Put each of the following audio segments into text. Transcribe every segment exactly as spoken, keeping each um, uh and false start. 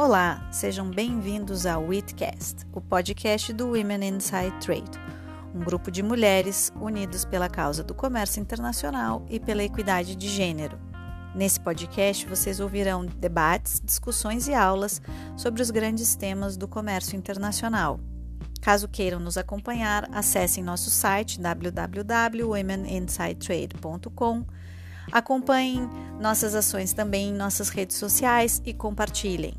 Olá, sejam bem-vindos ao WITcast, o podcast do Women Inside Trade, um grupo de mulheres unidas pela causa do comércio internacional e pela equidade de gênero. Nesse podcast, vocês ouvirão debates, discussões e aulas sobre os grandes temas do comércio internacional. Caso queiram nos acompanhar, acessem nosso site w w w ponto women inside trade ponto com, acompanhem nossas ações também em nossas redes sociais e compartilhem.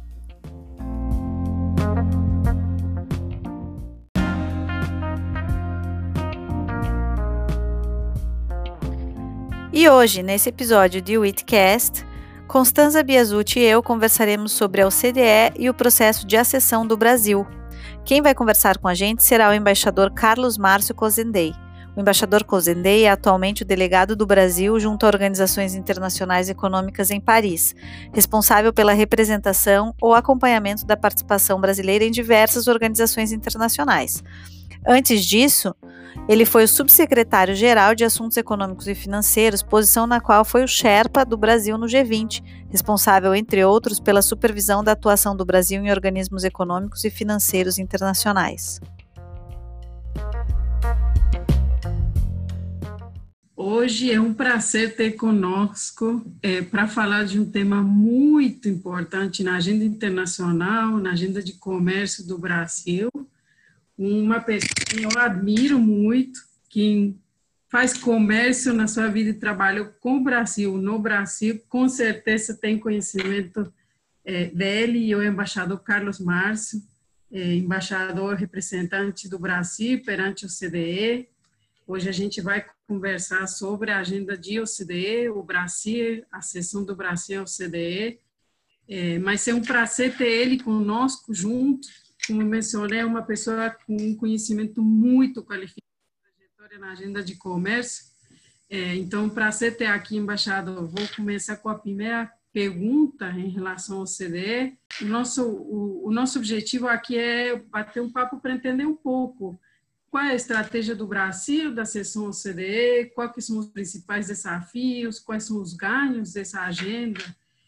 E hoje, nesse episódio de WITcast, Constanza Biasucci e eu conversaremos sobre a O C D E e o processo de acessão do Brasil. Quem vai conversar com a gente será o embaixador Carlos Márcio Cozendey. O embaixador Cozendey é atualmente o delegado do Brasil junto a organizações internacionais econômicas em Paris, responsável pela representação ou acompanhamento da participação brasileira em diversas organizações internacionais. Antes disso, ele foi o subsecretário-geral de Assuntos Econômicos e Financeiros, posição na qual foi o Sherpa do Brasil no G vinte, responsável, entre outros, pela supervisão da atuação do Brasil em organismos econômicos e financeiros internacionais. Hoje é um prazer ter conosco é, para falar de um tema muito importante na agenda internacional, na agenda de comércio do Brasil. Uma pessoa que eu admiro muito, que faz comércio na sua vida e trabalhou com o Brasil, no Brasil, com certeza tem conhecimento é, dele, e o embaixador Carlos Márcio, é, embaixador representante do Brasil perante o O C D E. Hoje a gente vai conversar sobre a agenda de O C D E, o Brasil, a sessão do Brasil ao O C D E, é, mas é um prazer ter ele conosco junto. Como mencionei, é uma pessoa com um conhecimento muito qualificado, trajetória na agenda de comércio. É, então, para você ter aqui, embaixador, vou começar com a primeira pergunta em relação ao O C D E. O nosso, o, o nosso objetivo aqui é bater um papo para entender um pouco qual é a estratégia do Brasil, da sessão O C D E, quais são os principais desafios, quais são os ganhos dessa agenda.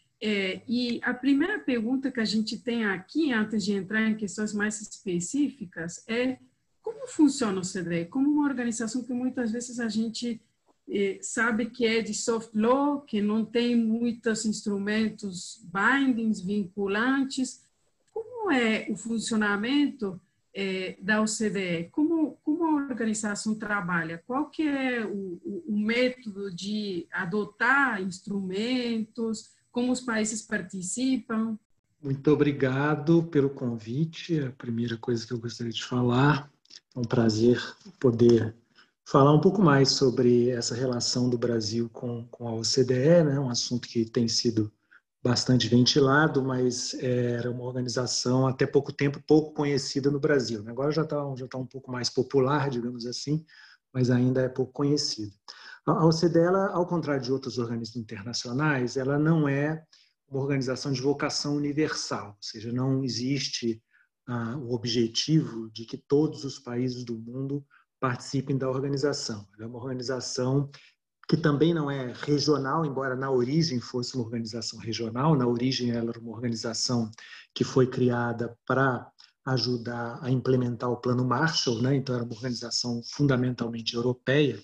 É, e a primeira pergunta que a gente tem aqui, antes de entrar em questões mais específicas, é como funciona o O C D E? Como uma organização que muitas vezes a gente é, sabe que é de soft law, que não tem muitos instrumentos bindings, vinculantes. Como é o funcionamento é, da O C D E? Como, como a organização trabalha? Qual que é o, o, o método de adotar instrumentos? Como os países participam? Muito obrigado pelo convite. A primeira coisa que eu gostaria de falar, é um prazer poder falar um pouco mais sobre essa relação do Brasil com, com a O C D E, né? Um assunto que tem sido bastante ventilado, mas era uma organização até pouco tempo pouco conhecida no Brasil. Agora já está já tá um pouco mais popular, digamos assim, mas ainda é pouco conhecida. A O C D E, ela, ao contrário de outros organismos internacionais, ela não é uma organização de vocação universal, ou seja, não existe ah, o objetivo de que todos os países do mundo participem da organização. Ela é uma organização que também não é regional, embora na origem fosse uma organização regional. Na origem ela era uma organização que foi criada para ajudar a implementar o Plano Marshall, né? Então era uma organização fundamentalmente europeia.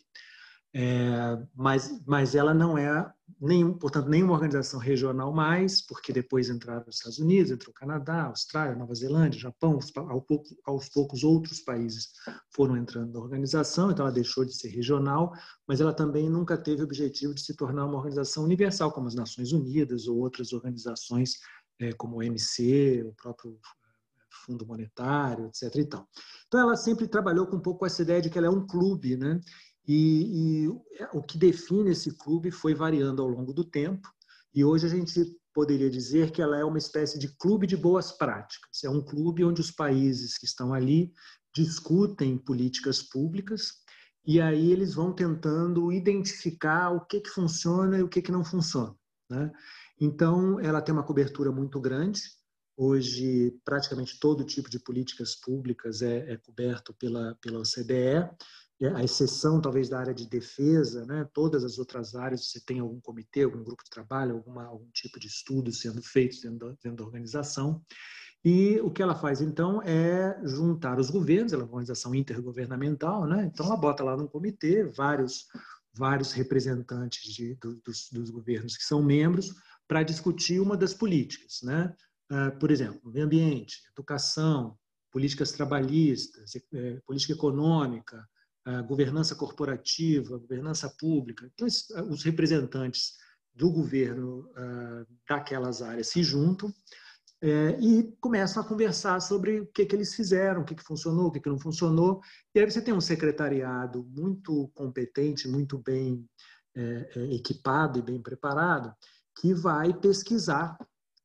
É, mas, mas ela não é, nenhum, portanto, nenhuma organização regional mais, porque depois entraram os Estados Unidos, entrou o Canadá, Austrália, Nova Zelândia, Japão, aos poucos, aos poucos outros países foram entrando na organização, então ela deixou de ser regional, mas ela também nunca teve o objetivo de se tornar uma organização universal, como as Nações Unidas ou outras organizações é, como o O M C, o próprio Fundo Monetário, etc. E tal. Então ela sempre trabalhou com um pouco essa ideia de que ela é um clube, né? E, e o que define esse clube foi variando ao longo do tempo, e hoje a gente poderia dizer que ela é uma espécie de clube de boas práticas. É um clube onde os países que estão ali discutem políticas públicas, e aí eles vão tentando identificar o que, que funciona e o que, que não funciona, né? Então, ela tem uma cobertura muito grande. Hoje, praticamente todo tipo de políticas públicas é, é coberto pela, pela O C D E. a exceção talvez da área de defesa, né? Todas as outras áreas, você tem algum comitê, algum grupo de trabalho, alguma, algum tipo de estudo sendo feito dentro, dentro da organização. E o que ela faz, então, é juntar os governos, ela é uma organização intergovernamental, né? Então ela bota lá num comitê vários, vários representantes de, do, dos, dos governos que são membros para discutir uma das políticas, né? Uh, por exemplo, meio ambiente, educação, políticas trabalhistas, eh, política econômica, a governança corporativa, governança pública. Então, os representantes do governo uh, daquelas áreas se juntam é, e começam a conversar sobre o que, que eles fizeram, o que, que funcionou, o que, que não funcionou. E aí você tem um secretariado muito competente, muito bem é, é, equipado e bem preparado, que vai pesquisar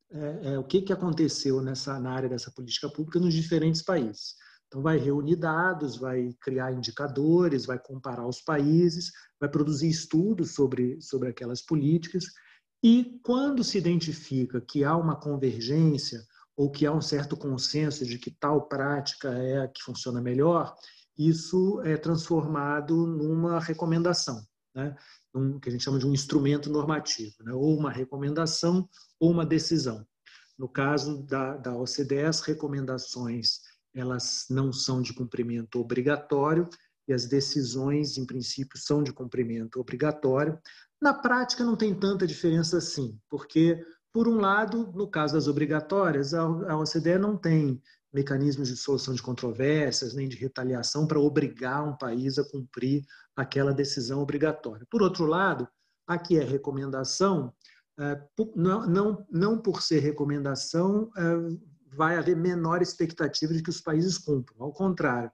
é, é, o que, que aconteceu nessa, na área dessa política pública nos diferentes países. Então, vai reunir dados, vai criar indicadores, vai comparar os países, vai produzir estudos sobre, sobre aquelas políticas. E, quando se identifica que há uma convergência ou que há um certo consenso de que tal prática é a que funciona melhor, isso é transformado numa recomendação, né? Um, que a gente chama de um instrumento normativo, né? Ou uma recomendação ou uma decisão. No caso da, da O C D E, as recomendações elas não são de cumprimento obrigatório e as decisões, em princípio, são de cumprimento obrigatório. Na prática, não tem tanta diferença assim, porque, por um lado, no caso das obrigatórias, a O C D E não tem mecanismos de solução de controvérsias, nem de retaliação para obrigar um país a cumprir aquela decisão obrigatória. Por outro lado, aqui é recomendação, não, não, não por ser recomendação, vai haver menor expectativa de que os países cumpram. Ao contrário,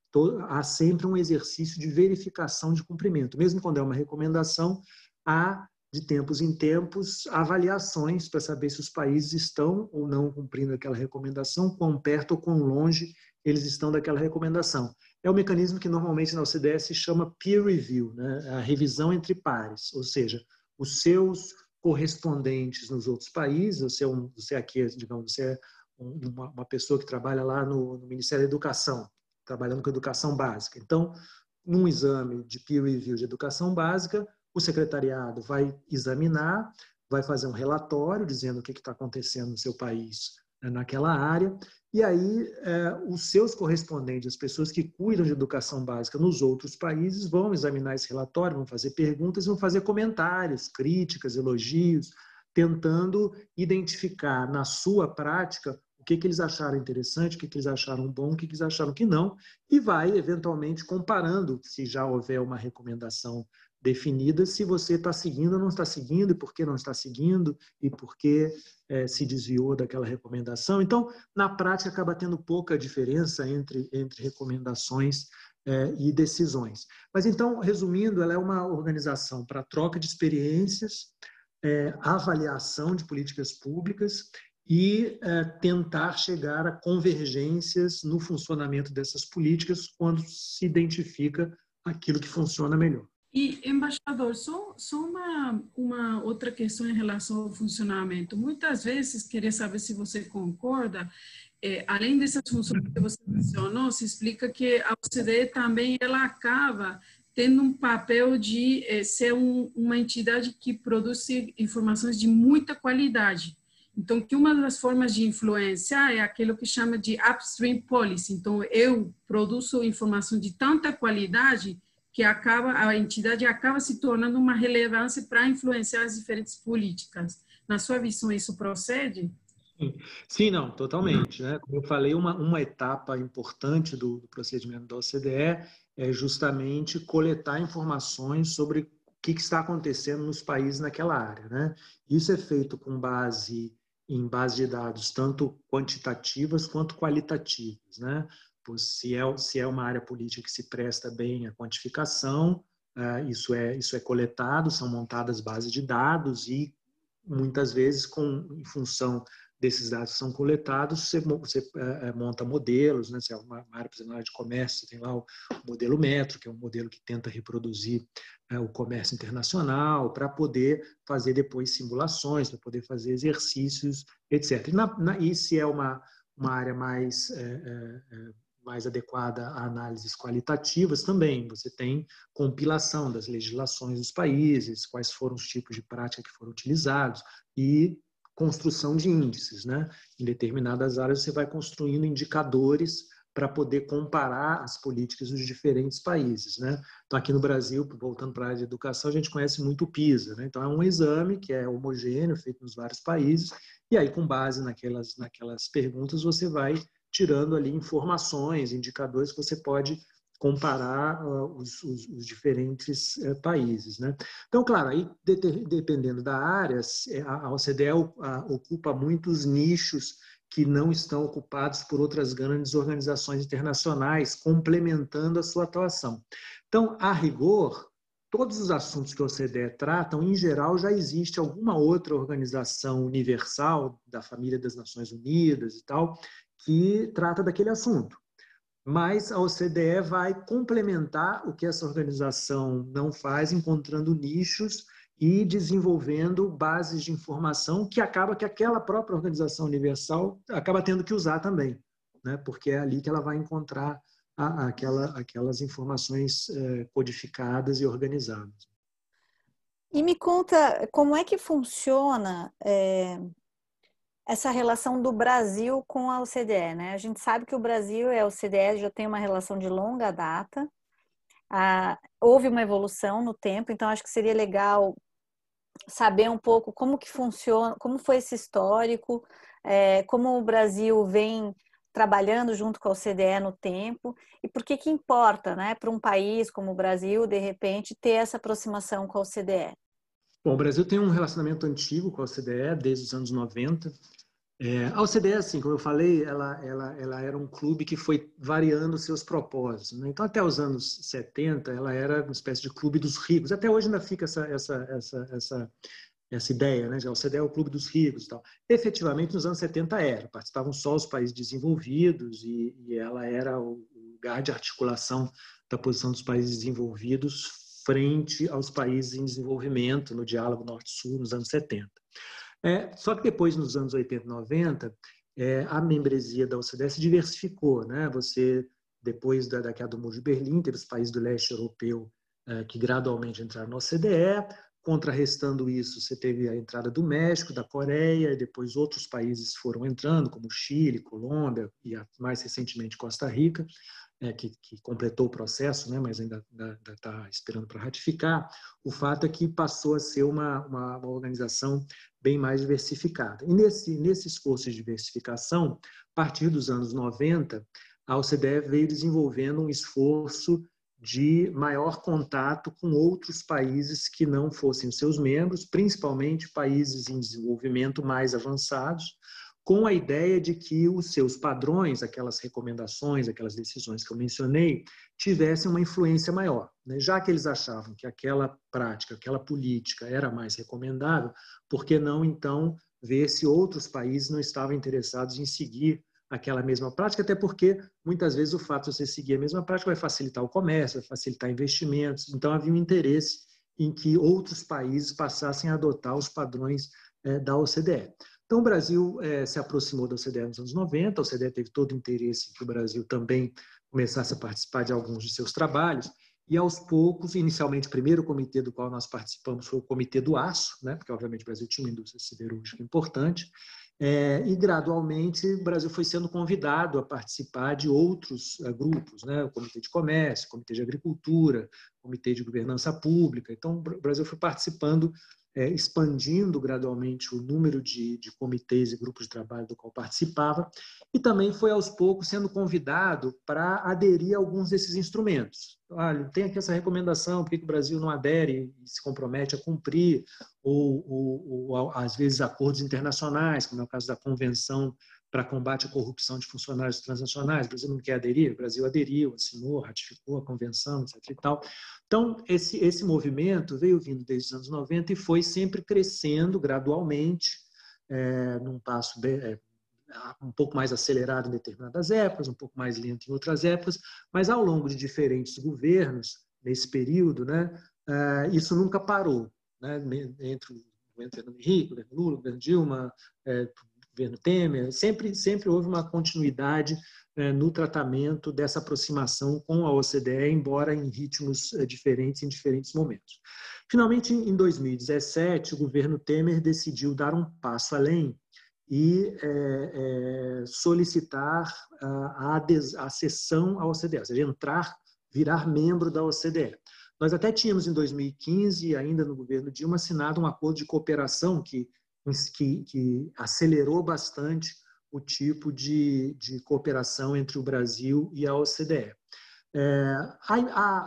há sempre um exercício de verificação de cumprimento. Mesmo quando é uma recomendação, há, de tempos em tempos, avaliações para saber se os países estão ou não cumprindo aquela recomendação, quão perto ou quão longe eles estão daquela recomendação. É um mecanismo que normalmente na O C D E se chama peer review, né? A revisão entre pares, ou seja, os seus correspondentes nos outros países, você, é um, você aqui, digamos, você é Uma, uma pessoa que trabalha lá no, no Ministério da Educação, trabalhando com educação básica. Então, num exame de peer review de educação básica, o secretariado vai examinar, vai fazer um relatório dizendo o que está acontecendo no seu país, né, naquela área, e aí é, os seus correspondentes, as pessoas que cuidam de educação básica nos outros países, vão examinar esse relatório, vão fazer perguntas, vão fazer comentários, críticas, elogios, tentando identificar na sua prática o que, que eles acharam interessante, o que, que eles acharam bom, o que, que eles acharam que não, e vai, eventualmente, comparando, se já houver uma recomendação definida, se você está seguindo ou não está seguindo, e por que não está seguindo, e por que é, se desviou daquela recomendação. Então, na prática, acaba tendo pouca diferença entre, entre recomendações é, e decisões. Mas, então, resumindo, ela é uma organização para troca de experiências, é, avaliação de políticas públicas e é, tentar chegar a convergências no funcionamento dessas políticas quando se identifica aquilo que funciona melhor. E, embaixador, só, só uma, uma outra questão em relação ao funcionamento. Muitas vezes, queria saber se você concorda, é, além dessas funções que você mencionou, se explica que a O C D E também ela acaba tendo um papel de é, ser um, uma entidade que produz informações de muita qualidade. Então, que uma das formas de influenciar é aquilo que chama de upstream policy. Então, eu produzo informação de tanta qualidade que acaba, a entidade acaba se tornando uma relevância para influenciar as diferentes políticas. Na sua visão, isso procede? Sim, Sim não, totalmente. Né? Como eu falei, uma, uma etapa importante do, do procedimento da O C D E é justamente coletar informações sobre o que, que está acontecendo nos países naquela área. Né? Isso é feito com base em base de dados tanto quantitativas quanto qualitativas, né? Pois se é, se é uma área política que se presta bem à quantificação, uh, isso, é, isso é coletado, são montadas bases de dados e muitas vezes, com, em função desses dados que são coletados, você, você uh, monta modelos, né? Se é uma, uma área, por exemplo, na área de comércio, você tem lá o modelo Metro, que é um modelo que tenta reproduzir uh, o comércio internacional, para poder fazer depois simulações, para poder fazer exercícios, etcétera. E, na, na, e se é uma, uma área mais... Uh, uh, mais adequada a análises qualitativas também. Você tem compilação das legislações dos países, quais foram os tipos de prática que foram utilizados e construção de índices, né? Em determinadas áreas você vai construindo indicadores para poder comparar as políticas dos diferentes países, né? Então, aqui no Brasil, voltando para a área de educação, a gente conhece muito o PISA, né? Então, é um exame que é homogêneo, feito nos vários países, e aí, com base naquelas, naquelas perguntas, você vai tirando ali informações, indicadores que você pode comparar uh, os, os, os diferentes uh, países, né? Então, claro, aí, de, dependendo da área, a O C D E ocupa muitos nichos que não estão ocupados por outras grandes organizações internacionais, complementando a sua atuação. Então, a rigor, todos os assuntos que a O C D E tratam, em geral, já existe alguma outra organização universal, da família das Nações Unidas e tal, que trata daquele assunto. Mas a O C D E vai complementar o que essa organização não faz, encontrando nichos e desenvolvendo bases de informação que acaba que aquela própria organização universal acaba tendo que usar também, né? Porque é ali que ela vai encontrar a, aquela, aquelas informações é, codificadas e organizadas. E me conta como é que funciona é, essa relação do Brasil com a O C D E, né? A gente sabe que o Brasil e a O C D E já tem uma relação de longa data, ah, houve uma evolução no tempo, então acho que seria legal saber um pouco como que funciona, como foi esse histórico, é, como o Brasil vem trabalhando junto com a O C D E no tempo e por que que importa, né, para um país como o Brasil, de repente, ter essa aproximação com a O C D E? Bom, o Brasil tem um relacionamento antigo com a O C D E, desde os anos noventa. É, a O C D E, assim, como eu falei, ela, ela, ela era um clube que foi variando seus propósitos, né? Então, até os anos setenta, ela era uma espécie de clube dos ricos. Até hoje ainda fica essa, essa, essa, essa, essa ideia, né? A O C D E é o clube dos ricos e tal. Efetivamente, nos anos setenta era. Participavam só os países desenvolvidos e, e ela era o lugar de articulação da posição dos países desenvolvidos frente aos países em desenvolvimento, no diálogo Norte-Sul, nos anos setenta. É, só que depois, nos anos oitenta e noventa, é, a membresia da O C D E se diversificou, né? Você, depois da, da queda do Muro de Berlim, teve os países do leste europeu é, que gradualmente entraram na O C D E, contrarrestando isso, você teve a entrada do México, da Coreia, e depois outros países foram entrando, como Chile, Colômbia e mais recentemente Costa Rica, é, que, que completou o processo, né, mas ainda está esperando para ratificar. O fato é que passou a ser uma, uma, uma organização bem mais diversificada. E nesse, nesse esforço de diversificação, a partir dos anos noventa, a O C D E veio desenvolvendo um esforço de maior contato com outros países que não fossem os seus membros, principalmente países em desenvolvimento mais avançados, com a ideia de que os seus padrões, aquelas recomendações, aquelas decisões que eu mencionei, tivessem uma influência maior, né? Já que eles achavam que aquela prática, aquela política era mais recomendável, por que não, então, ver se outros países não estavam interessados em seguir aquela mesma prática, até porque, muitas vezes, o fato de você seguir a mesma prática vai facilitar o comércio, vai facilitar investimentos, então havia um interesse em que outros países passassem a adotar os padrões eh, da O C D E. Então, o Brasil eh, se aproximou da O C D E nos anos noventa, a O C D E teve todo o interesse em que o Brasil também começasse a participar de alguns de seus trabalhos, e aos poucos, inicialmente, o primeiro comitê do qual nós participamos foi o Comitê do Aço, né, porque, obviamente, o Brasil tinha uma indústria siderúrgica importante, é, e, gradualmente, o Brasil foi sendo convidado a participar de outros uh, grupos, né, o Comitê de Comércio, o Comitê de Agricultura, o Comitê de Governança Pública. Então, o Brasil foi participando, É, expandindo gradualmente o número de, de comitês e grupos de trabalho do qual participava, e também foi aos poucos sendo convidado para aderir a alguns desses instrumentos. Olha, tem aqui essa recomendação, por que o Brasil não adere e se compromete a cumprir, ou, ou, ou às vezes acordos internacionais, como é o caso da Convenção para combate à corrupção de funcionários transnacionais. O Brasil não quer aderir, o Brasil aderiu, assinou, ratificou a convenção, etc e tal. Então, esse, esse movimento veio vindo desde os anos noventa e foi sempre crescendo gradualmente, é, num passo bem, é, um pouco mais acelerado em determinadas épocas, um pouco mais lento em outras épocas, mas ao longo de diferentes governos, nesse período, né, é, isso nunca parou, né, entre o governo Fernando Henrique, o governo Lula, o governo Dilma, é, governo Temer, sempre, sempre houve uma continuidade é, no tratamento dessa aproximação com a O C D E, embora em ritmos é, diferentes em diferentes momentos. Finalmente, em dois mil e dezessete, o governo Temer decidiu dar um passo além e é, é, solicitar a, a acessão à O C D E, ou seja, entrar, virar membro da O C D E. Nós até tínhamos, em dois mil e quinze, ainda no governo Dilma, assinado um acordo de cooperação que, que, que acelerou bastante o tipo de, de cooperação entre o Brasil e a O C D E. É, a,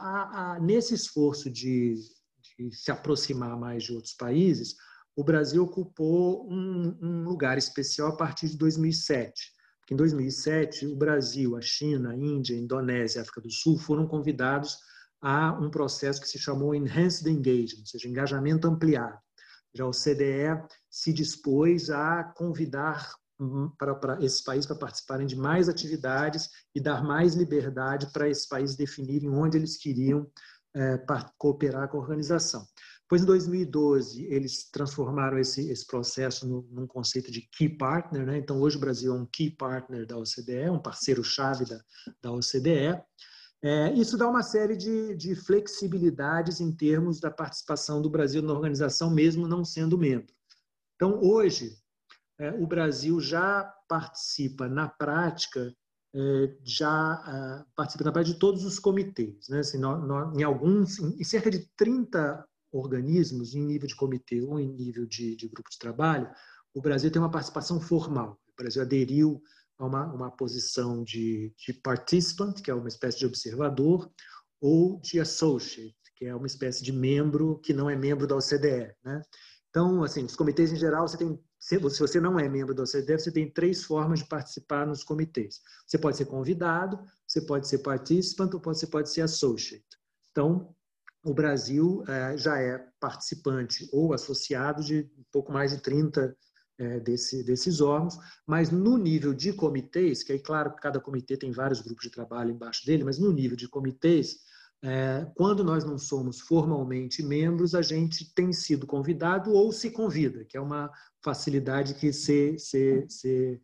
a, a, nesse esforço de, de se aproximar mais de outros países, o Brasil ocupou um, um lugar especial a partir de dois mil e sete. Porque em dois mil e sete, o Brasil, a China, a Índia, a Indonésia e a África do Sul foram convidados a um processo que se chamou Enhanced Engagement, ou seja, engajamento ampliado. Já o C D E se dispôs a convidar para, para esses países para participarem de mais atividades e dar mais liberdade para esses países definirem onde eles queriam é, cooperar com a organização. Pois, em dois mil e doze, eles transformaram esse, esse processo no, num conceito de Key Partner, né? Então, hoje o Brasil é um Key Partner da O C D E, um parceiro-chave da, da O C D E. É, isso dá uma série de, de flexibilidades em termos da participação do Brasil na organização, mesmo não sendo membro. Então, hoje, é, o Brasil já participa na prática, é, já uh, participa na prática de todos os comitês, né? Assim, no, no, em alguns, em cerca de trinta organismos, em nível de comitê ou em nível de, de grupo de trabalho, o Brasil tem uma participação formal. O Brasil aderiu a uma, uma posição de, de participant, que é uma espécie de observador, ou de associate, que é uma espécie de membro que não é membro da O C D E, né? Então, assim, os comitês em geral, você tem, se você não é membro da O C D E, você tem três formas de participar nos comitês. Você pode ser convidado, você pode ser participant ou você pode ser associate. Então, o Brasil eh, já é participante ou associado de um pouco mais de trinta eh, desse, desses órgãos, mas no nível de comitês, que aí, claro, cada comitê tem vários grupos de trabalho embaixo dele, mas no nível de comitês, eh, quando nós não somos formalmente membros, a gente tem sido convidado ou se convida, que é uma facilidade que ser, ser, ser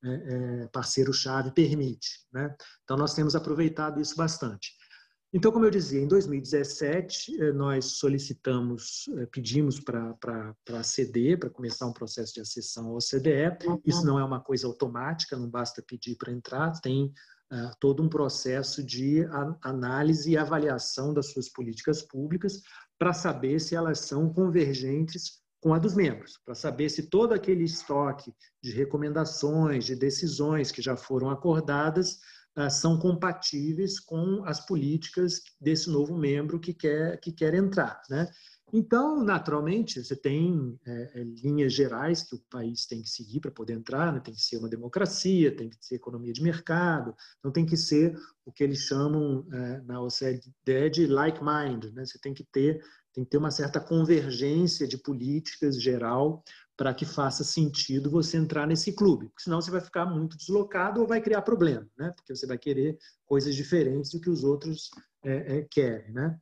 eh, parceiro-chave permite, né? Então, nós temos aproveitado isso bastante. Então, como eu dizia, em dois mil e dezessete, nós solicitamos, pedimos para aceder, para começar um processo de acessão ao O C D E. Isso não é uma coisa automática, não basta pedir para entrar, tem uh, todo um processo de análise e avaliação das suas políticas públicas para saber se elas são convergentes com a dos membros, para saber se todo aquele estoque de recomendações, de decisões que já foram acordadas são compatíveis com as políticas desse novo membro que quer, que quer entrar, né? Então, naturalmente, você tem é, linhas gerais que o país tem que seguir para poder entrar, né? Tem que ser uma democracia, tem que ser economia de mercado, então tem que ser o que eles chamam é, na O C D E de like-mind, né? Você tem que ter, tem que ter uma certa convergência de políticas geral para que faça sentido você entrar nesse clube, porque senão você vai ficar muito deslocado ou vai criar problema, né? Porque você vai querer coisas diferentes do que os outros é, é, querem, né?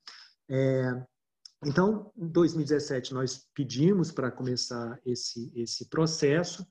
É, então, em dois mil e dezessete, nós pedimos para começar esse, esse processo.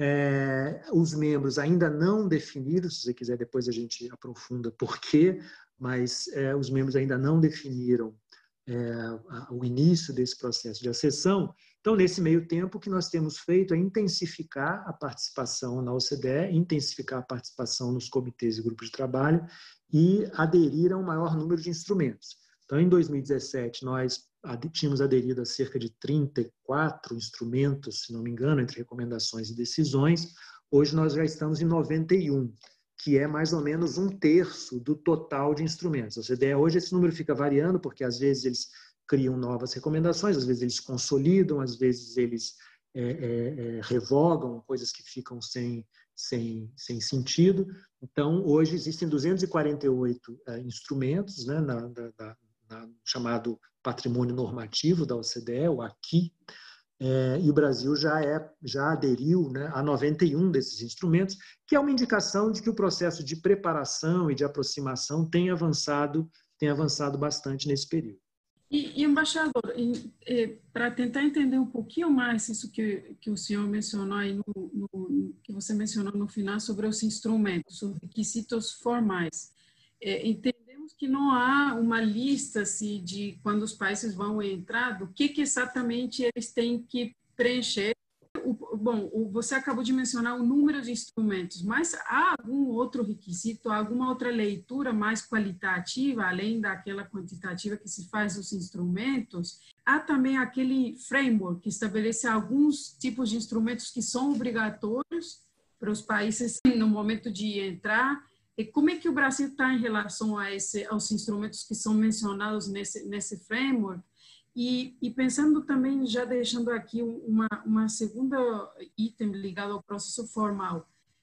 É, os membros ainda não definidos, se você quiser depois a gente aprofunda por quê, mas é, os membros ainda não definiram é, o início desse processo de acessão. Então, nesse meio tempo, o que nós temos feito é intensificar a participação na O C D E, intensificar a participação nos comitês e grupos de trabalho e aderir a um maior número de instrumentos. Então, em dois mil e dezessete, nós tínhamos aderido a cerca de trinta e quatro instrumentos, se não me engano, entre recomendações e decisões. Hoje nós já estamos em noventa e um, que é mais ou menos um terço do total de instrumentos. A O C D E hoje esse número fica variando, porque às vezes eles criam novas recomendações, às vezes eles consolidam, às vezes eles é, é, é, revogam coisas que ficam sem, sem, sem sentido. Então, hoje existem duzentos e quarenta e oito é, instrumentos, né, na, na, na, na, chamado patrimônio normativo da O C D E, o aqui, é, e o Brasil já, é, já aderiu, né, a noventa e um desses instrumentos, que é uma indicação de que o processo de preparação e de aproximação tem avançado, tem avançado bastante nesse período. E, e embaixador, para tentar entender um pouquinho mais isso que, que o senhor mencionou aí no, no, você mencionou no final sobre os instrumentos, os requisitos formais. É, entendemos que não há uma lista assim, de quando os países vão entrar, do que, que exatamente eles têm que preencher. O, bom, o, você acabou de mencionar o número de instrumentos, mas há algum outro requisito, alguma outra leitura mais qualitativa, além daquela quantitativa que se faz dos instrumentos? Há também aquele framework que estabelece alguns tipos de instrumentos que são obrigatórios para os países no momento de entrar. E como é que o Brasil está em relação a esse, aos instrumentos que são mencionados nesse, nesse framework? E, e pensando também, já deixando aqui uma, uma segunda item ligado ao processo formal,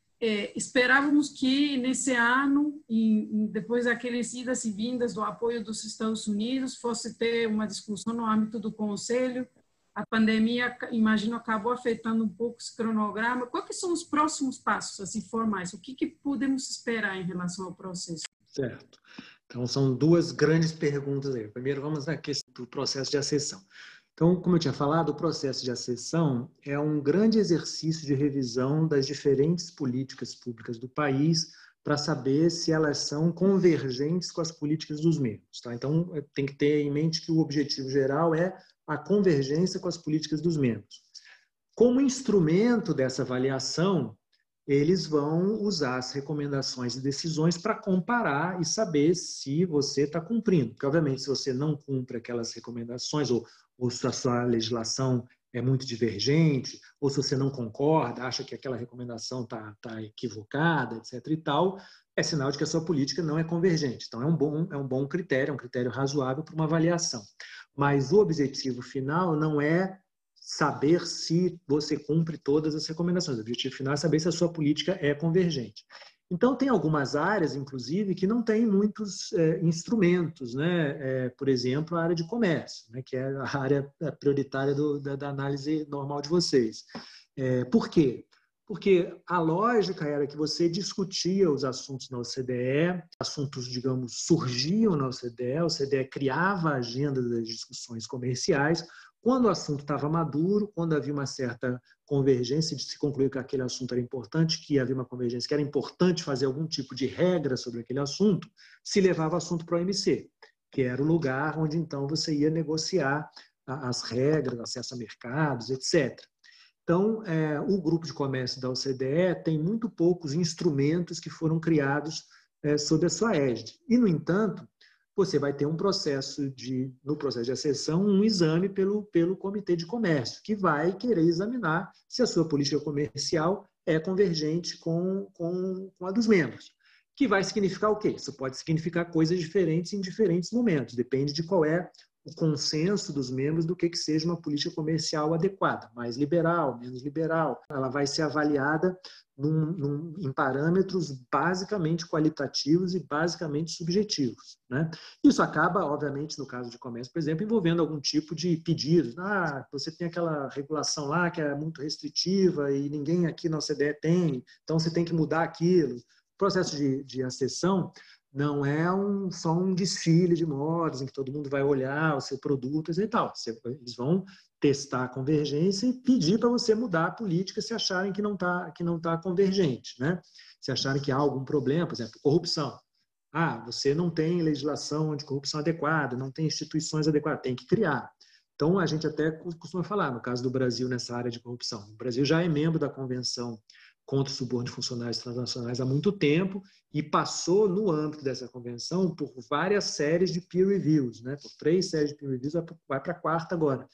é, esperávamos que nesse ano, e, depois daqueles idas e vindas do apoio dos Estados Unidos, fosse ter uma discussão no âmbito do Conselho. A pandemia, imagino, acabou afetando um pouco esse cronograma. Quais são os próximos passos assim, formais? O que, que podemos esperar em relação ao processo? Certo. Então, são duas grandes perguntas aí. Primeiro, vamos na questão do processo de acessão. Então, como eu tinha falado, o processo de acessão é um grande exercício de revisão das diferentes políticas públicas do país para saber se elas são convergentes com as políticas dos membros. Tá? Então, tem que ter em mente que o objetivo geral é a convergência com as políticas dos membros. Como instrumento dessa avaliação, eles vão usar as recomendações e decisões para comparar e saber se você está cumprindo. Porque, obviamente, se você não cumpre aquelas recomendações, ou, ou se a sua legislação é muito divergente, ou se você não concorda, acha que aquela recomendação está tá equivocada, etc e tal, é sinal de que a sua política não é convergente. Então, é um bom, é um bom critério, é um critério razoável para uma avaliação. Mas o objetivo final não é saber se você cumpre todas as recomendações. O objetivo final é saber se a sua política é convergente. Então, tem algumas áreas, inclusive, que não têm muitos é, instrumentos, né? É, por exemplo, a área de comércio, né? Que é a área prioritária do, da, da análise normal de vocês. É, por quê? Porque a lógica era que você discutia os assuntos na O C D E, assuntos, digamos, surgiam na O C D E, a O C D E criava a agenda das discussões comerciais. Quando o assunto estava maduro, quando havia uma certa convergência de se concluir que aquele assunto era importante, que havia uma convergência, que era importante fazer algum tipo de regra sobre aquele assunto, se levava o assunto para o O M C, que era o lugar onde então você ia negociar as regras, acesso a mercados, etcétera. Então, é, o grupo de comércio da O C D E tem muito poucos instrumentos que foram criados é, sob a sua égide. E, no entanto, você vai ter um processo de, no processo de acessão, um exame pelo, pelo Comitê de Comércio, que vai querer examinar se a sua política comercial é convergente com, com, com a dos membros. Que vai significar o quê? Isso pode significar coisas diferentes em diferentes momentos, depende de qual é o consenso dos membros do que, que seja uma política comercial adequada, mais liberal, menos liberal. Ela vai ser avaliada num, num, em parâmetros basicamente qualitativos e basicamente subjetivos, né? Isso acaba, obviamente, no caso de comércio, por exemplo, envolvendo algum tipo de pedido. Ah, você tem aquela regulação lá que é muito restritiva e ninguém aqui na O C D E tem, então você tem que mudar aquilo. O processo de, de acessão não é um, só um desfile de modas em que todo mundo vai olhar o seu produto e tal. Eles vão testar a convergência e pedir para você mudar a política se acharem que não está que não tá convergente, né? Se acharem que há algum problema, por exemplo, corrupção. Ah, você não tem legislação anticorrupção adequada, não tem instituições adequadas, tem que criar. Então, a gente até costuma falar, no caso do Brasil, nessa área de corrupção. O Brasil já é membro da Convenção contra o suborno de funcionários transnacionais há muito tempo e passou, no âmbito dessa convenção, por várias séries de peer reviews, né? Por três séries de peer reviews, vai para a quarta agora.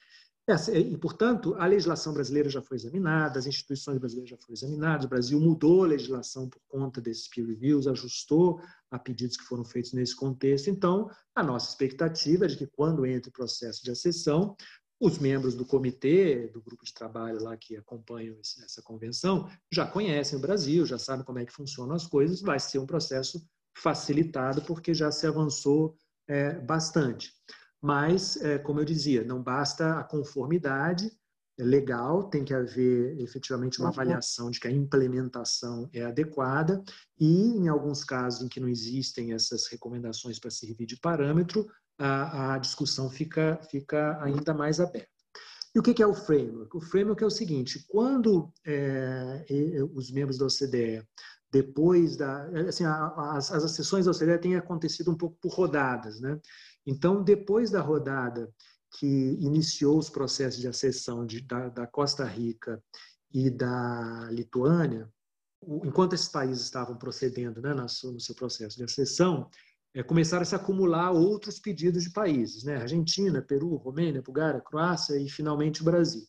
E, portanto, a legislação brasileira já foi examinada, as instituições brasileiras já foram examinadas, o Brasil mudou a legislação por conta desses peer reviews, ajustou a pedidos que foram feitos nesse contexto. Então, a nossa expectativa é de que, quando entre o processo de acessão, os membros do comitê, do grupo de trabalho lá que acompanham essa convenção, já conhecem o Brasil, já sabem como é que funcionam as coisas, vai ser um processo facilitado porque já se avançou é, bastante. Mas, é, como eu dizia, não basta a conformidade legal, tem que haver efetivamente uma avaliação de que a implementação é adequada e, em alguns casos em que não existem essas recomendações para servir de parâmetro, A, a discussão fica, fica ainda mais aberta. E o que é o framework? O framework é o seguinte, quando é, os membros da O C D E, depois da... Assim, as, as sessões da O C D E têm acontecido um pouco por rodadas, né? Então, depois da rodada que iniciou os processos de acessão de, da, da Costa Rica e da Lituânia, enquanto esses países estavam procedendo, né, no seu processo de acessão, é, começaram a se acumular outros pedidos de países, né? Argentina, Peru, Romênia, Bulgária, Croácia e, finalmente, o Brasil.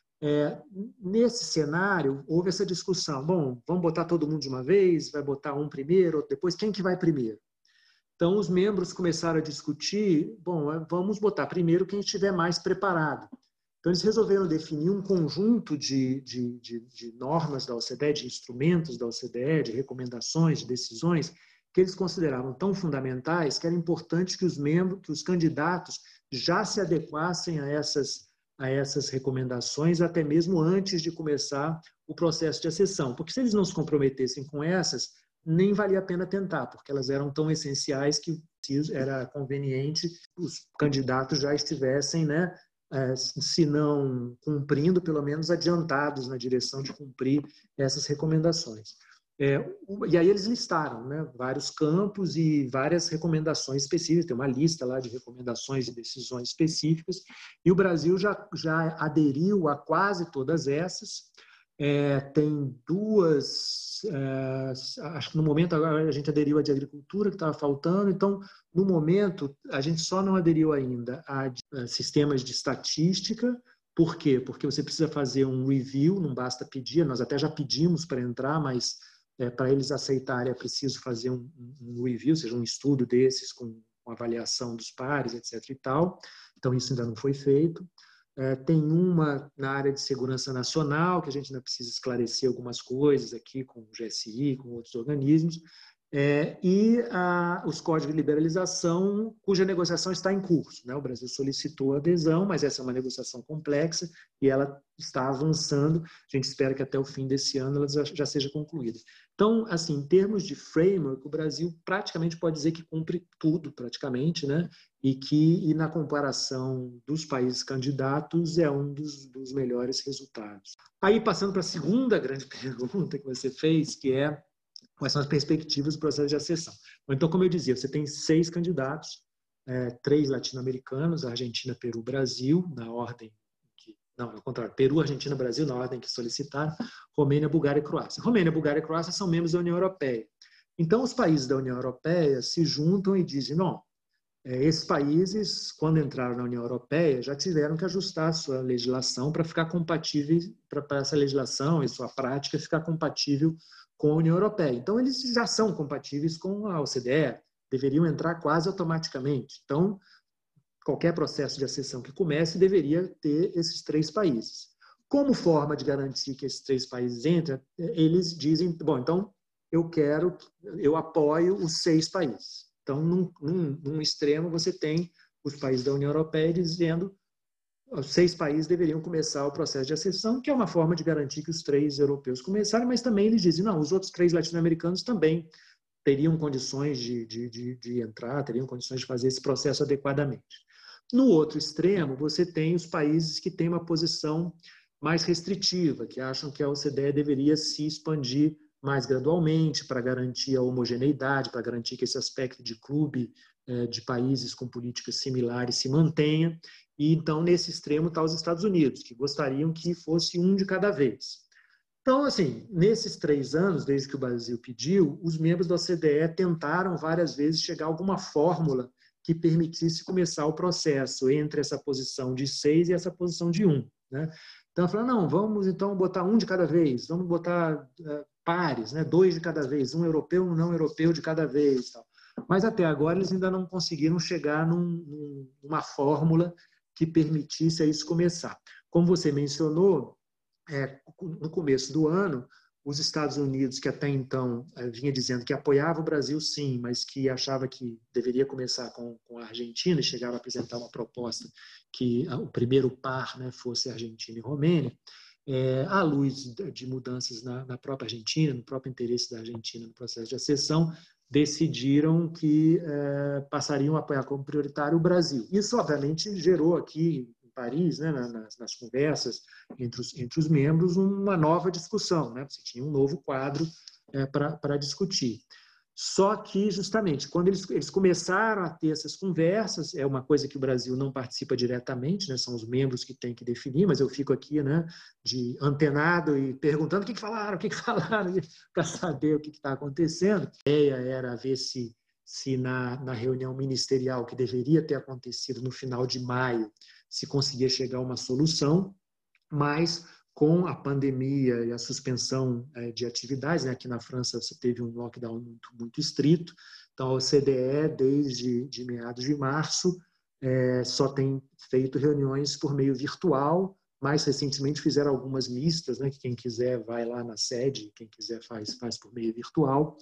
É, nesse cenário, houve essa discussão. Bom, vamos botar todo mundo de uma vez? Vai botar um primeiro, outro depois? Quem que vai primeiro? Então, os membros começaram a discutir, bom, vamos botar primeiro quem estiver mais preparado. Então, eles resolveram definir um conjunto de, de, de, de normas da O C D E, de instrumentos da O C D E, de recomendações, de decisões, que eles consideravam tão fundamentais que era importante que os membros, que os candidatos já se adequassem a essas, a essas recomendações, até mesmo antes de começar o processo de acessão. Porque se eles não se comprometessem com essas, nem valia a pena tentar, porque elas eram tão essenciais que era conveniente os candidatos já estivessem, né, se não cumprindo, pelo menos adiantados na direção de cumprir essas recomendações. É, e aí eles listaram, né, vários campos e várias recomendações específicas, tem uma lista lá de recomendações e decisões específicas, e o Brasil já, já aderiu a quase todas essas. É, tem duas, é, acho que no momento agora a gente aderiu à de agricultura, que estava faltando, então no momento a gente só não aderiu ainda a, a sistemas de estatística. Por quê? Porque você precisa fazer um review, não basta pedir, nós até já pedimos para entrar, mas é, para eles aceitarem é preciso fazer um, um review, ou seja, um estudo desses com, com avaliação dos pares, etc e tal, então isso ainda não foi feito. É, tem uma na área de segurança nacional, que a gente ainda precisa esclarecer algumas coisas aqui com o G S I, com outros organismos, é, e a, os códigos de liberalização, cuja negociação está em curso, né? O Brasil solicitou a adesão, mas essa é uma negociação complexa e ela está avançando. A gente espera que até o fim desse ano ela já, já seja concluída. Então, assim, em termos de framework, o Brasil praticamente pode dizer que cumpre tudo, praticamente, né? E que, e na comparação dos países candidatos, é um dos, dos melhores resultados. Aí, passando para a segunda grande pergunta que você fez, que é quais são as perspectivas do processo de acessão. Então, como eu dizia, você tem seis candidatos, é, três latino-americanos, Argentina, Peru, Brasil, na ordem que... Não, ao contrário, Peru, Argentina, Brasil, na ordem que solicitaram, Romênia, Bulgária e Croácia. Romênia, Bulgária e Croácia são membros da União Europeia. Então, os países da União Europeia se juntam e dizem, não, esses países, quando entraram na União Europeia, já tiveram que ajustar a sua legislação para ficar compatível, para essa legislação e sua prática ficar compatível com a União Europeia. Então, eles já são compatíveis com a O C D E, deveriam entrar quase automaticamente. Então, qualquer processo de acessão que comece deveria ter esses três países. Como forma de garantir que esses três países entrem, eles dizem, bom, então eu quero, eu apoio os seis países. Então, num, num, num extremo, você tem os países da União Europeia dizendo que os seis países deveriam começar o processo de acessão, que é uma forma de garantir que os três europeus começarem, mas também eles dizem, não, os outros três latino-americanos também teriam condições de, de, de, de entrar, teriam condições de fazer esse processo adequadamente. No outro extremo, você tem os países que têm uma posição mais restritiva, que acham que a O C D E deveria se expandir mais gradualmente para garantir a homogeneidade, para garantir que esse aspecto de clube eh, de países com políticas similares se mantenha. E então, nesse extremo, está os Estados Unidos, que gostariam que fosse um de cada vez. Então, assim, nesses três anos, desde que o Brasil pediu, os membros da O C D E tentaram várias vezes chegar a alguma fórmula que permitisse começar o processo entre essa posição de seis e essa posição de um, né? Então, falaram, não, vamos então botar um de cada vez, vamos botar uh, pares, né, dois de cada vez, um europeu, um não europeu de cada vez. Tal. Mas até agora eles ainda não conseguiram chegar num, numa fórmula que permitisse a isso começar. Como você mencionou, é, no começo do ano, os Estados Unidos, que até então é, vinha dizendo que apoiava o Brasil sim, mas que achava que deveria começar com, com a Argentina, e chegava a apresentar uma proposta que o primeiro par, né, fosse Argentina e Romênia, é, à luz de mudanças na, na própria Argentina, no próprio interesse da Argentina no processo de acessão, decidiram que é, passariam a apoiar como prioritário o Brasil. Isso, obviamente, gerou aqui Paris, né, nas, nas conversas entre os, entre os membros, uma nova discussão, né? Você tinha um novo quadro é, para discutir. Só que, justamente, quando eles, eles começaram a ter essas conversas, é uma coisa que o Brasil não participa diretamente, né, são os membros que têm que definir, mas eu fico aqui, né, de antenado e perguntando o que, que falaram, o que, que falaram, para saber o que está acontecendo. A ideia era ver se, se na, na reunião ministerial, que deveria ter acontecido no final de maio, se conseguia chegar a uma solução, mas com a pandemia e a suspensão de atividades, né? Aqui na França você teve um lockdown muito, muito estrito, então a O C D E, desde de meados de março, é, só tem feito reuniões por meio virtual. Mais recentemente fizeram algumas mistas, né? Que quem quiser vai lá na sede, quem quiser faz, faz por meio virtual.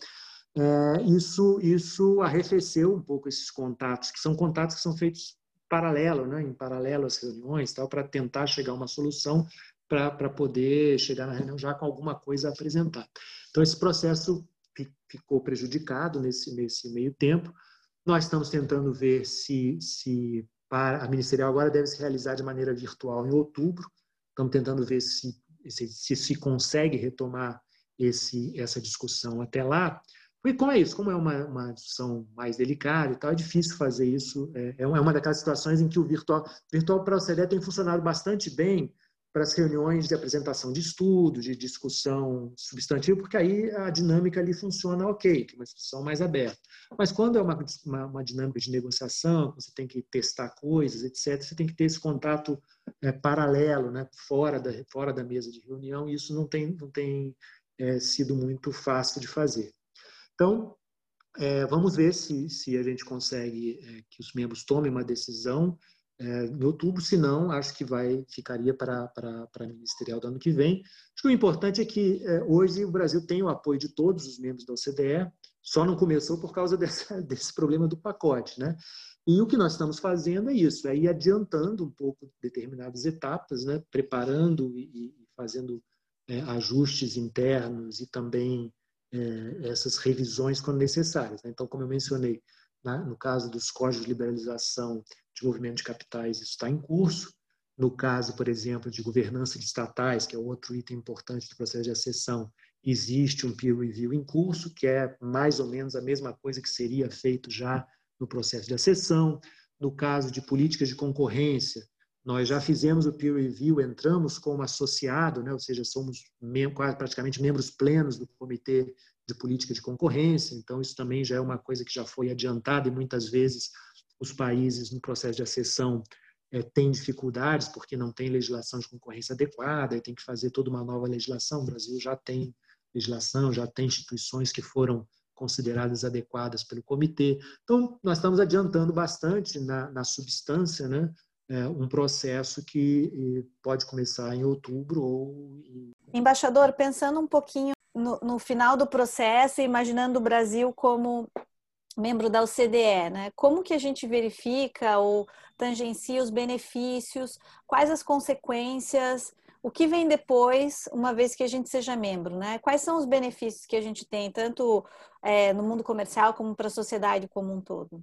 É, isso, isso arrefeceu um pouco esses contatos, que são contatos que são feitos paralelo, né? Em paralelo às reuniões, para tentar chegar a uma solução, para poder chegar na reunião já com alguma coisa a apresentar. Então, esse processo ficou prejudicado nesse, nesse meio tempo. Nós estamos tentando ver se, se para, a ministerial agora deve se realizar de maneira virtual em outubro. Estamos tentando ver se se, se, se consegue retomar esse, essa discussão até lá. E como é isso? Como é uma, uma discussão mais delicada e tal, é difícil fazer isso. É, é uma daquelas situações em que o virtual, virtual para a O C D E tem funcionado bastante bem para as reuniões de apresentação de estudo, de discussão substantiva, porque aí a dinâmica ali funciona ok, que é uma discussão mais aberta. Mas quando é uma, uma, uma dinâmica de negociação, você tem que testar coisas, etcétera, você tem que ter esse contato é, paralelo, né, fora, da, fora da mesa de reunião, e isso não tem, não tem é, sido muito fácil de fazer. Então, é, vamos ver se, se a gente consegue é, que os membros tomem uma decisão É, em outubro, se não, acho que vai, ficaria para, para, para a ministerial do ano que vem. Acho que o importante é que é, hoje o Brasil tem o apoio de todos os membros da O C D E, só não começou por causa dessa, desse problema do pacote, né? E o que nós estamos fazendo é isso, é ir adiantando um pouco determinadas etapas, né? Preparando e, e fazendo é, ajustes internos e também é, essas revisões quando necessárias, né? Então, como eu mencionei, na, no caso dos códigos de liberalização de movimento de capitais, isso está em curso. No caso, por exemplo, de governança de estatais, que é outro item importante do processo de acessão, existe um peer review em curso, que é mais ou menos a mesma coisa que seria feito já no processo de acessão. No caso de políticas de concorrência, nós já fizemos o peer review, entramos como associado, né? Ou seja, somos mem- quase praticamente membros plenos do Comitê de Política de Concorrência, então isso também já é uma coisa que já foi adiantada e muitas vezes os países no processo de acessão é, têm dificuldades porque não tem legislação de concorrência adequada e tem que fazer toda uma nova legislação. O Brasil já tem legislação, já tem instituições que foram consideradas adequadas pelo comitê. Então, nós estamos adiantando bastante na, na substância, né, é, um processo que pode começar em outubro ou... Em... Embaixador, pensando um pouquinho no, no final do processo, imaginando o Brasil como membro da O C D E, né? Como que a gente verifica ou tangencia os benefícios, quais as consequências, o que vem depois, uma vez que a gente seja membro, né? Quais são os benefícios que a gente tem, tanto é, no mundo comercial como para a sociedade como um todo?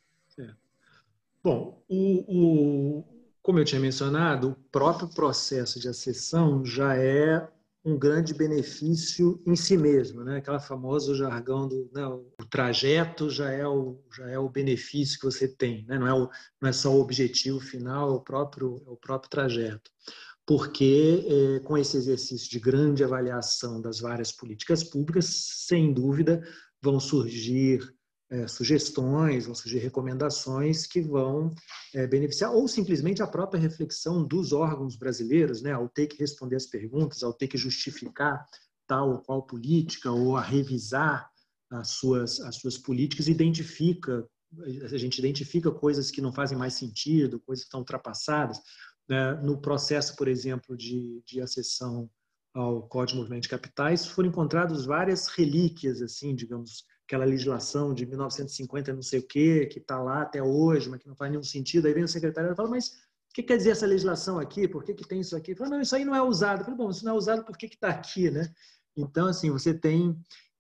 É. Bom, o, o, como eu tinha mencionado, o próprio processo de acessão já é um grande benefício em si mesmo, né? Aquela famoso jargão do, né, o trajeto já é o, já é o benefício que você tem, né? Não é o, não é só o objetivo final, é o próprio, é o próprio trajeto. Porque é, com esse exercício de grande avaliação das várias políticas públicas, sem dúvida, vão surgir é, sugestões, vão surgir recomendações que vão é, beneficiar, ou simplesmente a própria reflexão dos órgãos brasileiros, né, ao ter que responder as perguntas, ao ter que justificar tal ou qual política, ou a revisar as suas, as suas políticas, identifica, a gente identifica coisas que não fazem mais sentido, coisas que estão ultrapassadas. No processo, por exemplo, de, de acessão ao Código de Movimento de Capitais, foram encontradas várias relíquias, assim, digamos, aquela legislação de mil novecentos e cinquenta, não sei o quê, que está lá até hoje, mas que não faz nenhum sentido. Aí vem o secretário e fala, mas o que quer dizer essa legislação aqui? Por que, que tem isso aqui? Fala, não, isso aí não é usado. Eu falo, bom, isso não é usado, por que está aqui, né? Então, assim, você tem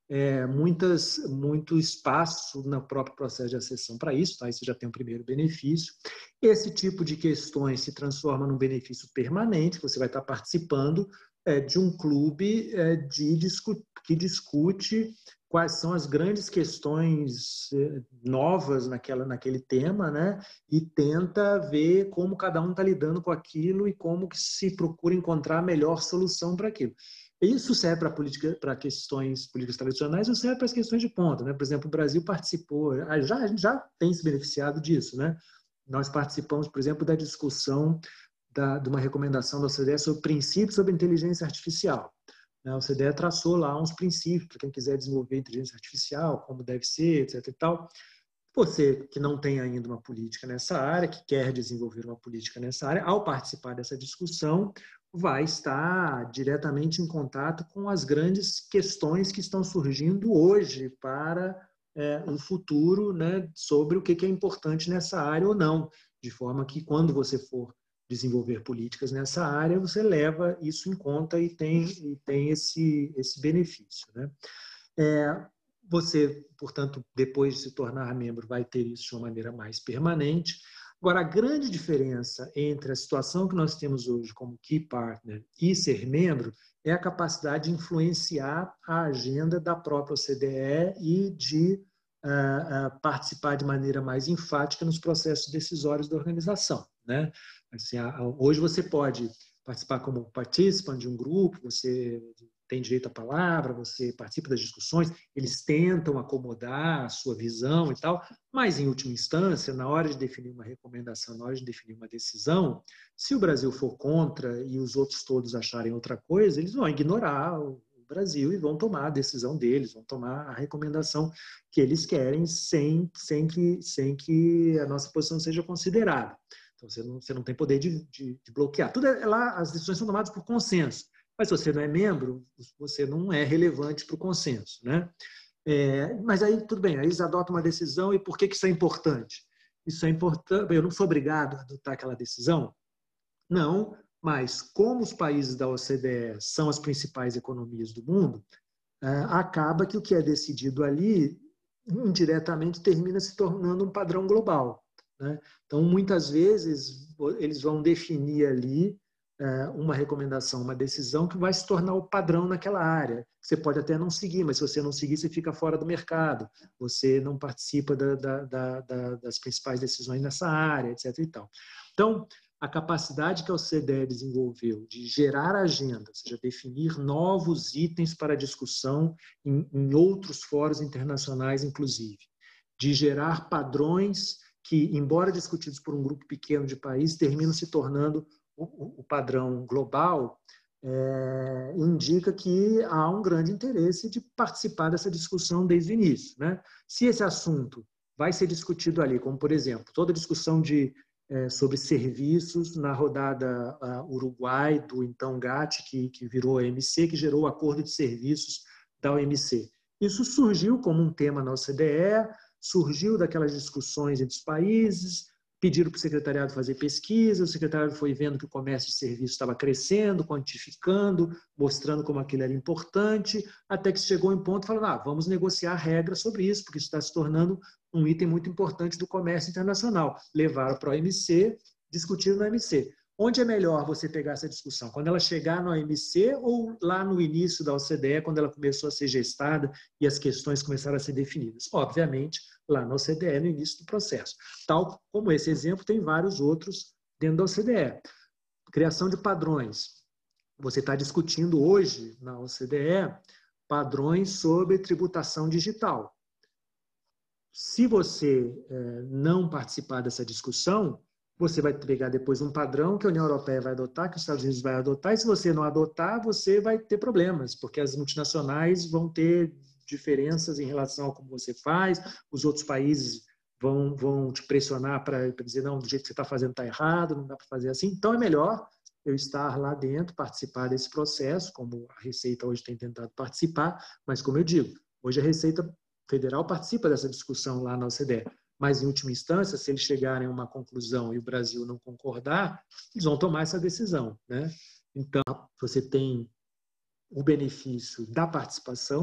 é, muitas, muito espaço no próprio processo de acessão para isso, tá? Isso já tem um primeiro benefício. Esse tipo de questões se transforma num benefício permanente, você vai estar participando é, de um clube é, de discu que discute quais são as grandes questões novas naquela, naquele tema, né? E tenta ver como cada um está lidando com aquilo e como que se procura encontrar a melhor solução para aquilo. Isso serve para política, para questões políticas tradicionais, ou serve para as questões de ponta, né? Por exemplo, o Brasil participou, já, a gente já tem se beneficiado disso, né? Nós participamos, por exemplo, da discussão da, de uma recomendação da O C D E sobre princípios sobre inteligência artificial. A O C D E traçou lá uns princípios para quem quiser desenvolver inteligência artificial, como deve ser, etc e tal. Você que não tem ainda uma política nessa área, que quer desenvolver uma política nessa área, ao participar dessa discussão, vai estar diretamente em contato com as grandes questões que estão surgindo hoje para é, um futuro, né, sobre o que é importante nessa área ou não, de forma que quando você for desenvolver políticas nessa área, você leva isso em conta e tem, e tem esse, esse benefício, né? É, você, portanto, depois de se tornar membro, vai ter isso de uma maneira mais permanente. Agora, a grande diferença entre a situação que nós temos hoje como Key Partner e ser membro é a capacidade de influenciar a agenda da própria O C D E e de uh, uh, participar de maneira mais enfática nos processos decisórios da organização, né? Assim, hoje você pode participar como participante de um grupo, você tem direito à palavra, você participa das discussões, eles tentam acomodar a sua visão e tal, mas, em última instância, na hora de definir uma recomendação, na hora de definir uma decisão, se o Brasil for contra e os outros todos acharem outra coisa, eles vão ignorar o Brasil e vão tomar a decisão deles, vão tomar a recomendação que eles querem sem, sem, que, sem que a nossa posição seja considerada. Então, você não, você não tem poder de, de, de bloquear. Tudo é lá, as decisões são tomadas por consenso. Mas se você não é membro, você não é relevante para o consenso, né? É, mas aí, tudo bem, aí eles adotam uma decisão e por que, que isso é importante? Isso é importante, eu não sou obrigado a adotar aquela decisão? Não, mas como os países da O C D E são as principais economias do mundo, acaba que o que é decidido ali, indiretamente, termina se tornando um padrão global, né? Então, muitas vezes, eles vão definir ali uma recomendação, uma decisão que vai se tornar o padrão naquela área. Você pode até não seguir, mas se você não seguir, você fica fora do mercado, você não participa da, da, da, da, das principais decisões nessa área, etc e tal. Então, a capacidade que a O C D E desenvolveu de gerar agenda, ou seja, definir novos itens para discussão em, em outros fóruns internacionais, inclusive, de gerar padrões que, embora discutidos por um grupo pequeno de países, terminam se tornando o, o padrão global, é, indica que há um grande interesse de participar dessa discussão desde o início, né? Se esse assunto vai ser discutido ali, como, por exemplo, toda a discussão de É, sobre serviços na rodada uh, Uruguai do então GATT, que, que virou a O M C, que gerou o acordo de serviços da O M C. Isso surgiu como um tema na O C D E, surgiu daquelas discussões entre os países, pediram para o secretariado fazer pesquisa, o secretariado foi vendo que o comércio de serviços estava crescendo, quantificando, mostrando como aquilo era importante, até que chegou em ponto e falou, ah, vamos negociar regras sobre isso, porque isso está se tornando um item muito importante do comércio internacional. Levaram para a O M C, discutiram na O M C. Onde é melhor você pegar essa discussão? Quando ela chegar na O M C ou lá no início da O C D E, quando ela começou a ser gestada e as questões começaram a ser definidas? Obviamente, lá na O C D E, no início do processo. Tal como esse exemplo, tem vários outros dentro da O C D E. Criação de padrões. Você está discutindo hoje, na O C D E, padrões sobre tributação digital. Se você eh, não participar dessa discussão, você vai pegar depois um padrão que a União Europeia vai adotar, que os Estados Unidos vai adotar, e se você não adotar, você vai ter problemas, porque as multinacionais vão ter diferenças em relação a como você faz, os outros países vão, vão te pressionar para dizer, não, do jeito que você está fazendo está errado, não dá para fazer assim. Então, é melhor eu estar lá dentro, participar desse processo, como a Receita hoje tem tentado participar, mas, como eu digo, hoje a Receita Federal participa dessa discussão lá na O C D E. Mas, em última instância, se eles chegarem a uma conclusão e o Brasil não concordar, eles vão tomar essa decisão, né? Então, você tem o benefício da participação,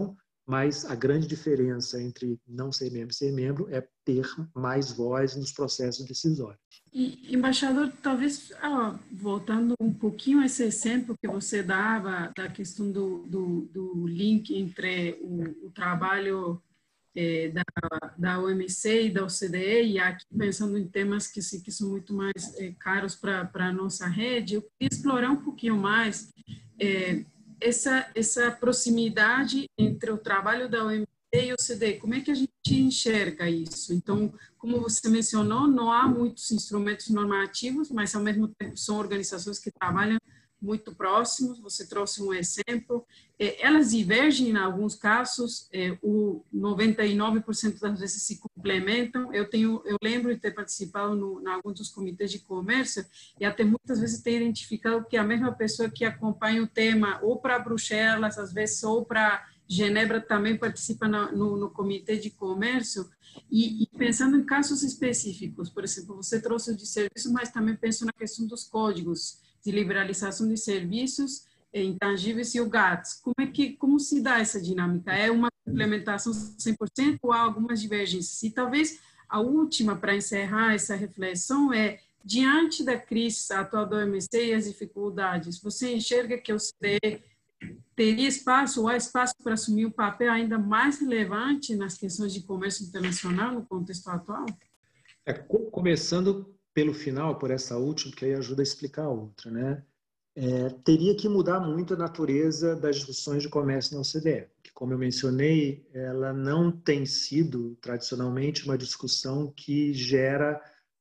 mas a grande diferença entre não ser membro e ser membro é ter mais voz nos processos decisórios. E, embaixador, talvez, ah, voltando um pouquinho a esse exemplo que você dava da questão do, do, do link entre o, o trabalho é, da, da O M C e da O C D E, e aqui pensando em temas que, que são muito mais é, caros para a nossa rede, eu queria explorar um pouquinho mais é, essa, essa proximidade entre o trabalho da O M C e o C D E. Como é que a gente enxerga isso? Então, como você mencionou, não há muitos instrumentos normativos, mas ao mesmo tempo são organizações que trabalham muito próximos. Você trouxe um exemplo. Elas divergem em alguns casos, o noventa e nove por cento das vezes se complementam. Eu tenho, eu lembro de ter participado no, em alguns dos comitês de comércio e até muitas vezes ter identificado que a mesma pessoa que acompanha o tema ou para Bruxelas, às vezes, ou para Genebra também participa no, no, no comitê de comércio. E, e pensando em casos específicos, por exemplo, você trouxe o de serviços, mas também penso na questão dos códigos de liberalização de serviços intangíveis e o GATS. Como é que, como se dá essa dinâmica? É uma implementação cem por cento ou há algumas divergências? E talvez a última, para encerrar essa reflexão, é, diante da crise atual do O M C e as dificuldades, você enxerga que o C D E teria espaço ou há espaço para assumir um papel ainda mais relevante nas questões de comércio internacional no contexto atual? É, começando pelo final, por essa última, que aí ajuda a explicar a outra, né? É, teria que mudar muito a natureza das discussões de comércio na O C D E, que, como eu mencionei, ela não tem sido, tradicionalmente, uma discussão que gera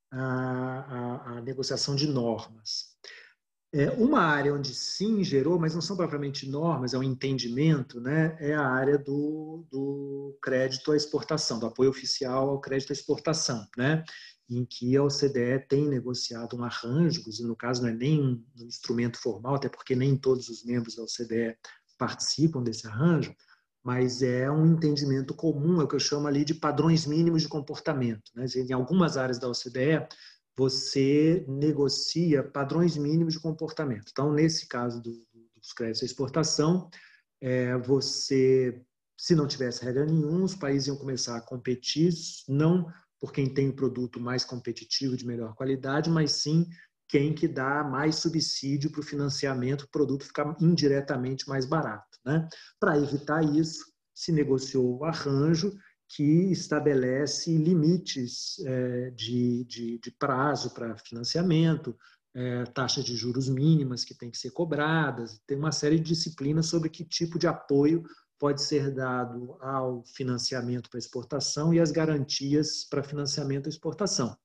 a, a, a negociação de normas. É, uma área onde sim gerou, mas não são propriamente normas, é um entendimento, né? É a área do, do crédito à exportação, do apoio oficial ao crédito à exportação, né? Em que a O C D E tem negociado um arranjo, e no caso não é nem um instrumento formal, até porque nem todos os membros da O C D E participam desse arranjo, mas é um entendimento comum, é o que eu chamo ali de padrões mínimos de comportamento, né? Em algumas áreas da O C D E, você negocia padrões mínimos de comportamento. Então, nesse caso do, do, dos créditos à exportação, é, você, se não tivesse regra nenhuma, os países iam começar a competir, não por quem tem o produto mais competitivo, de melhor qualidade, mas sim quem que dá mais subsídio para o financiamento, o produto ficar indiretamente mais barato, né? Para evitar isso, se negociou o arranjo que estabelece limites é, de, de, de prazo para financiamento, é, taxas de juros mínimas que têm que ser cobradas, tem uma série de disciplinas sobre que tipo de apoio pode ser dado ao financiamento para exportação e as garantias para financiamento à exportação.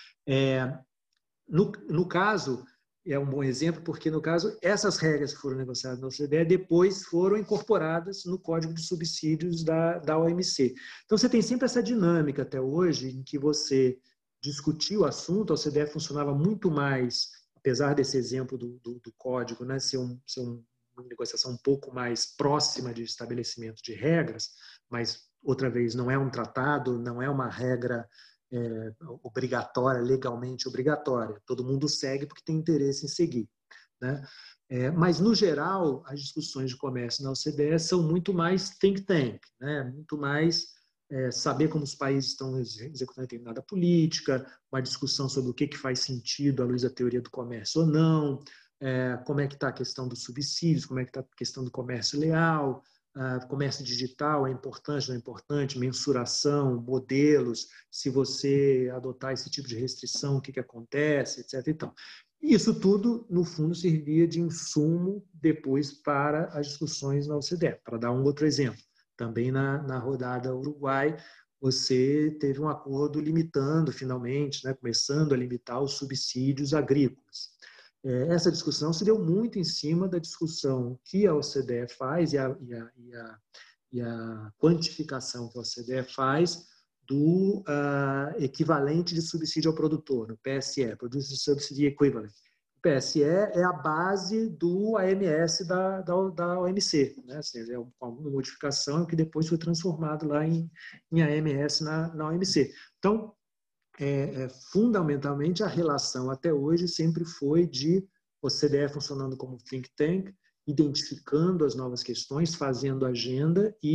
É, no, no caso, é um bom exemplo, porque, no caso, essas regras que foram negociadas na O C D E depois foram incorporadas no Código de Subsídios da, da O M C. Então, você tem sempre essa dinâmica até hoje, em que você discutiu o assunto, a O C D E funcionava muito mais, apesar desse exemplo do, do, do Código, né, ser, um, ser um, uma negociação um pouco mais próxima de estabelecimento de regras, mas, outra vez, não é um tratado, não é uma regra É, obrigatória, legalmente obrigatória. Todo mundo segue porque tem interesse em seguir, né? É, mas, no geral, as discussões de comércio na O C D E são muito mais think tank, né? Muito mais é, saber como os países estão executando determinada política, uma discussão sobre o que, que faz sentido à luz da teoria do comércio ou não, é, como é que está a questão dos subsídios, como é que está a questão do comércio leal, Uh, comércio digital é importante, não é importante, mensuração, modelos, se você adotar esse tipo de restrição, o que, que acontece, etcétera. Então, isso tudo, no fundo, servia de insumo depois para as discussões na O C D E. Para dar um outro exemplo, também na, na rodada Uruguai, você teve um acordo limitando, finalmente, né, começando a limitar os subsídios agrícolas. Essa discussão se deu muito em cima da discussão que a O C D E faz e a, e a, e a, e a quantificação que a O C D E faz do uh, equivalente de subsídio ao produtor, no P S E, Producer Subsidy Equivalent. O P S E é a base do A M S da, da, da O M C, né? Ou seja, é uma modificação que depois foi transformado lá em, em A M S na, na O M C. Então, É, é, fundamentalmente, a relação até hoje sempre foi de O C D E funcionando como think tank, identificando as novas questões, fazendo agenda e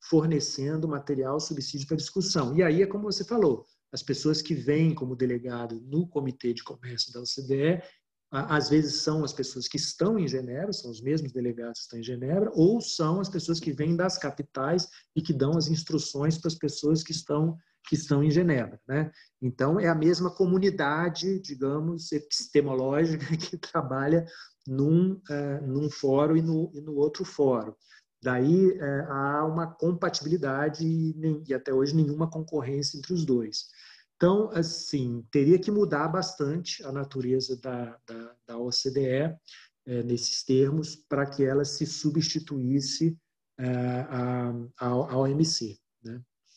fornecendo material, subsídio para discussão. E aí é como você falou, as pessoas que vêm como delegado no Comitê de Comércio da O C D E, às vezes são as pessoas que estão em Genebra, são os mesmos delegados que estão em Genebra, ou são as pessoas que vêm das capitais e que dão as instruções para as pessoas que estão, que estão em Genebra, né? Então, é a mesma comunidade, digamos, epistemológica que trabalha num, uh, num fórum e no, e no outro fórum. Daí uh, há uma compatibilidade e, nem, e até hoje nenhuma concorrência entre os dois. Então, assim, teria que mudar bastante a natureza da, da, da O C D E é, nesses termos para que ela se substituísse é, a, a, a O M C, né?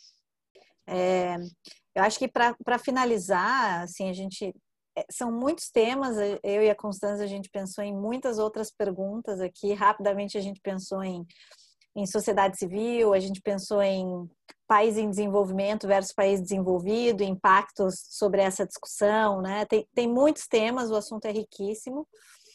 É, eu acho que para finalizar, assim, a gente são muitos temas. Eu e a Constanza, a gente pensou em muitas outras perguntas aqui. Rapidamente a gente pensou em em sociedade civil, a gente pensou em país em desenvolvimento versus país desenvolvido, impactos sobre essa discussão, né? Tem, tem muitos temas, o assunto é riquíssimo.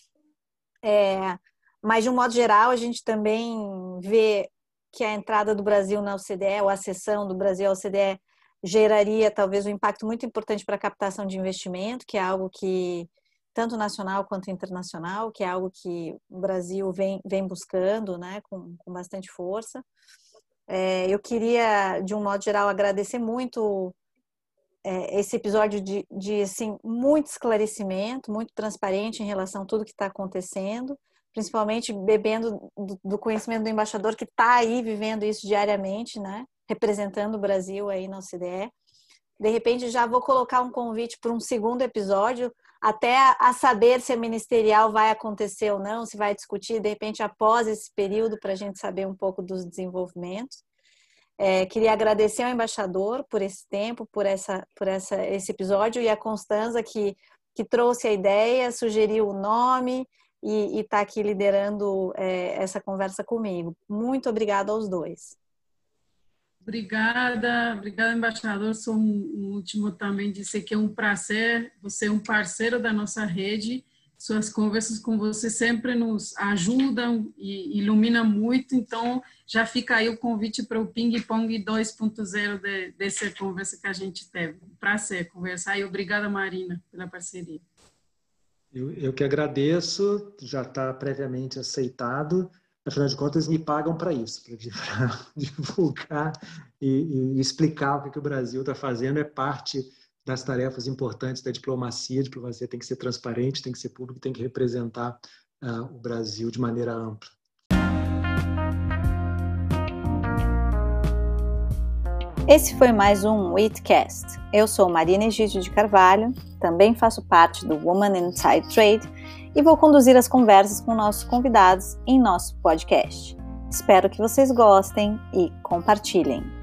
É, mas, de um modo geral, a gente também vê que a entrada do Brasil na O C D E, ou a acessão do Brasil à O C D E, geraria talvez um impacto muito importante para a captação de investimento, que é algo que tanto nacional quanto internacional, que é algo que o Brasil vem, vem buscando, né, com, com bastante força. É, eu queria, de um modo geral, agradecer muito é, esse episódio de, de assim, muito esclarecimento, muito transparente em relação a tudo que está acontecendo, principalmente bebendo do, do conhecimento do embaixador que está aí vivendo isso diariamente, né, representando o Brasil aí na O C D E. De repente, já vou colocar um convite para um segundo episódio, até a saber se a ministerial vai acontecer ou não, se vai discutir, de repente, após esse período, para a gente saber um pouco dos desenvolvimentos. É, queria agradecer ao embaixador por esse tempo, por, essa, por essa, esse episódio, e a Constanza, que, que trouxe a ideia, sugeriu o nome e está aqui liderando é, essa conversa comigo. Muito obrigada aos dois. Obrigada, obrigada, embaixador. Sou um, um último também dizer que é um prazer, você é um parceiro da nossa rede, suas conversas com você sempre nos ajudam e iluminam muito, então já fica aí o convite para o Ping Pong dois ponto zero de, dessa conversa que a gente teve. Um prazer conversar e obrigada, Marina, pela parceria. Eu, eu que agradeço, já está previamente aceitado. Afinal de contas, me pagam para isso, para divulgar e, e explicar o que, que o Brasil está fazendo. É parte das tarefas importantes da diplomacia. A diplomacia tem que ser transparente, tem que ser pública, tem que representar uh, o Brasil de maneira ampla. Esse foi mais um WITcast. Eu sou Marina Egídio de Carvalho, também faço parte do Women Inside Trade e vou conduzir as conversas com nossos convidados em nosso podcast. Espero que vocês gostem e compartilhem.